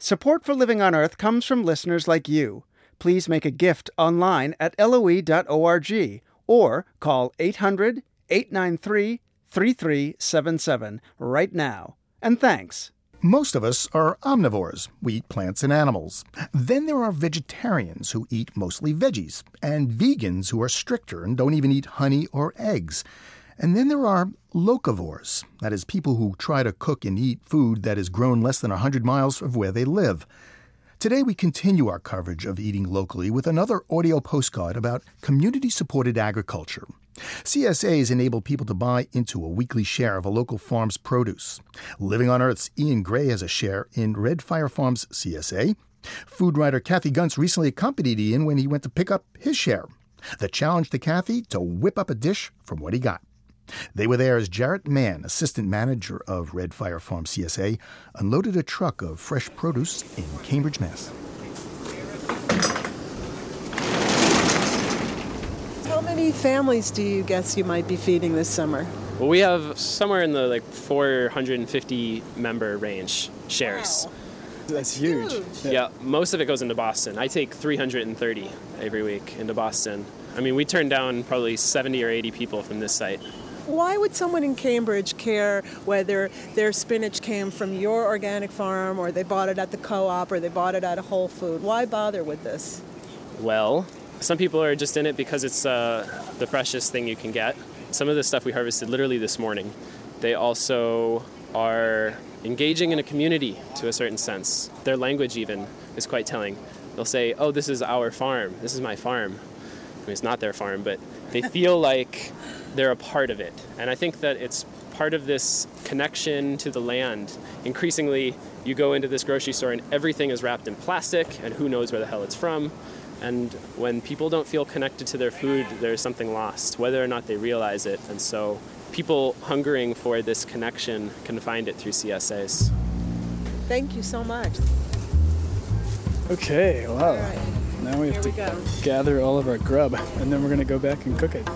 Support for Living on Earth comes from listeners like you. Please make a gift online at LOE.org or call 800-893-3377 right now. And thanks. Most of us are omnivores. We eat plants and animals. Then there are vegetarians who eat mostly veggies, and vegans who are stricter and don't even eat honey or eggs. And then there are locavores, that is, people who try to cook and eat food that is grown less than 100 miles from where they live. Today we continue our coverage of eating locally with another audio postcard about community-supported agriculture. CSAs enable people to buy into a weekly share of a local farm's produce. Living on Earth's Ian Gray has a share in Red Fire Farms CSA. Food writer Kathy Gunts recently accompanied Ian when he went to pick up his share. The challenge to Kathy to whip up a dish from what he got. They were there as Jarrett Mann, assistant manager of Red Fire Farm CSA, unloaded a truck of fresh produce in Cambridge, Mass. How many families do you guess you might be feeding this summer? Well, we have somewhere in the 450 member range shares. Wow. That's huge. Yeah, most of it goes into Boston. I take 330 every week into Boston. I mean, we turn down probably 70 or 80 people from this site. Why would someone in Cambridge care whether their spinach came from your organic farm or they bought it at the co-op or they bought it at a Whole Food? Why bother with this? Well, some people are just in it because it's the freshest thing you can get. Some of the stuff we harvested literally this morning. They also are engaging in a community to a certain sense. Their language even is quite telling. They'll say, oh, this is our farm. This is my farm. I mean, it's not their farm, but they feel like they're a part of it. And I think that it's part of this connection to the land. Increasingly, you go into this grocery store and everything is wrapped in plastic and who knows where the hell it's from. And when people don't feel connected to their food, there's something lost, whether or not they realize it. And so people hungering for this connection can find it through CSAs. Thank you so much. Okay, wow. All right. Now we have Here to we go. gather all of our grub, and then we're going to go back and cook it.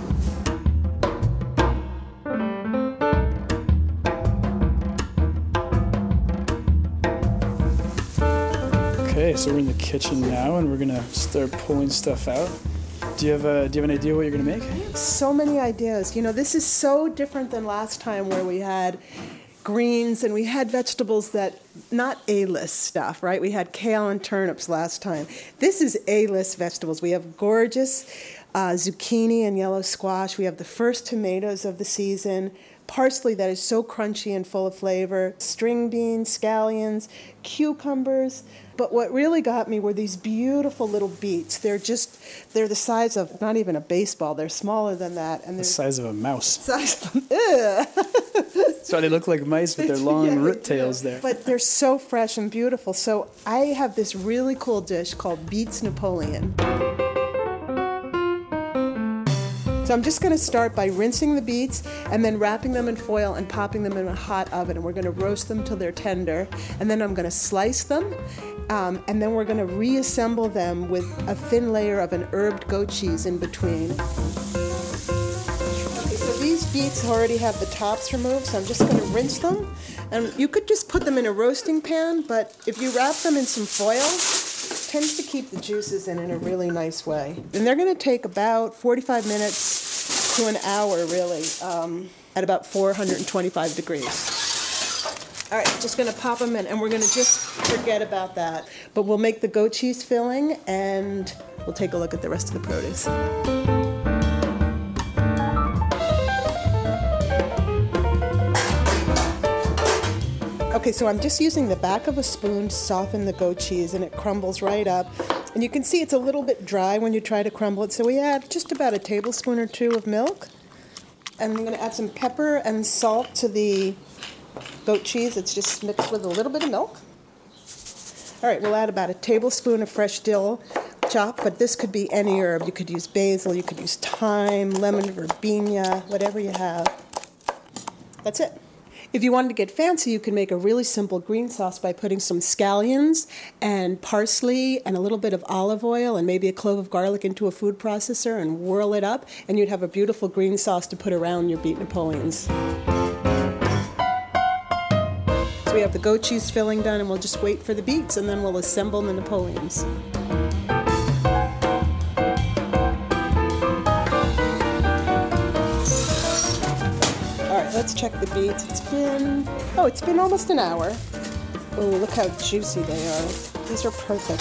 Okay, so we're in the kitchen now, and we're going to start pulling stuff out. Do you have an idea what you're going to make? So many ideas. You know, this is so different than last time where we had greens and we had vegetables that, not A-list stuff, right? We had kale and turnips last time. This is A-list vegetables. We have gorgeous zucchini and yellow squash. We have the first tomatoes of the season, parsley that is so crunchy and full of flavor, string beans, scallions, cucumbers. But what really got me were these beautiful little beets. They're the size of not even a baseball. They're smaller than that. And The size of a mouse. Ugh. That's why they look like mice with their long Yeah, root tails there. But they're so fresh and beautiful. So I have this really cool dish called Beets Napoleon. So I'm just going to start by rinsing the beets and then wrapping them in foil and popping them in a hot oven. And we're going to roast them till they're tender. And then I'm going to slice them. And then we're going to reassemble them with a thin layer of an herbed goat cheese in between. Okay, so these beets already have the tops removed, so I'm just going to rinse them. And you could just put them in a roasting pan, but if you wrap them in some foil, it tends to keep the juices in a really nice way. And they're going to take about 45 minutes to an hour, really, at about 425 degrees. All right, just going to pop them in, and we're going to just forget about that. But we'll make the goat cheese filling, and we'll take a look at the rest of the produce. Okay, so I'm just using the back of a spoon to soften the goat cheese, and it crumbles right up. And you can see it's a little bit dry when you try to crumble it, so we add just about a tablespoon or two of milk. And I'm going to add some pepper and salt to the goat cheese. It's just mixed with a little bit of milk. All right, we'll add about a tablespoon of fresh dill chopped, but this could be any herb. You could use basil, you could use thyme, lemon verbena, whatever you have. That's it. If you wanted to get fancy, you could make a really simple green sauce by putting some scallions and parsley and a little bit of olive oil and maybe a clove of garlic into a food processor and whirl it up, and you'd have a beautiful green sauce to put around your beet Napoleons. So we have the goat cheese filling done, and we'll just wait for the beets, and then we'll assemble the Napoleons. All right, let's check the beets. It's been almost an hour. Oh, look how juicy they are. These are perfect.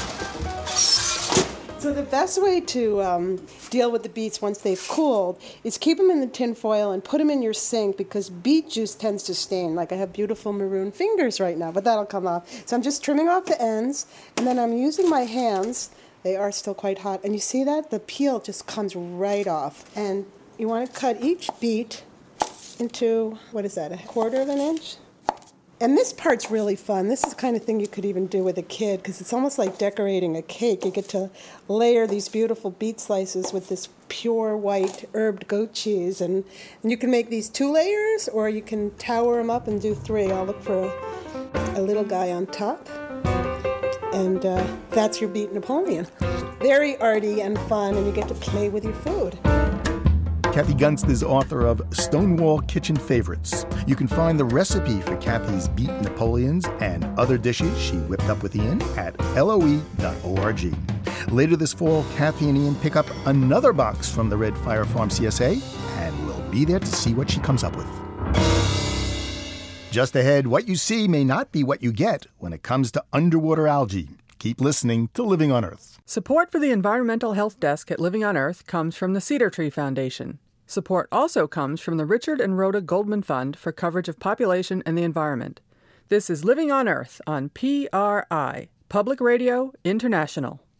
So the best way to deal with the beets once they've cooled is keep them in the tin foil and put them in your sink, because beet juice tends to stain. Like I have beautiful maroon fingers right now, but that'll come off. So I'm just trimming off the ends, and then I'm using my hands. They are still quite hot. And you see that? The peel just comes right off. And you want to cut each beet into, what is that, 1/4 of an inch? And this part's really fun. This is the kind of thing you could even do with a kid, because it's almost like decorating a cake. You get to layer these beautiful beet slices with this pure white herbed goat cheese. And you can make these 2 layers, or you can tower them up and do 3. I'll look for a little guy on top. And that's your beet Napoleon. Very arty and fun, and you get to play with your food. Kathy Gunst is author of Stonewall Kitchen Favorites. You can find the recipe for Kathy's beet Napoleons and other dishes she whipped up with Ian at LOE.org. Later this fall, Kathy and Ian pick up another box from the Red Fire Farm CSA, and we'll be there to see what she comes up with. Just ahead, what you see may not be what you get when it comes to underwater algae. Keep listening to Living on Earth. Support for the Environmental Health Desk at Living on Earth comes from the Cedar Tree Foundation. Support also comes from the Richard and Rhoda Goldman Fund for coverage of population and the environment. This is Living on Earth on PRI, Public Radio International.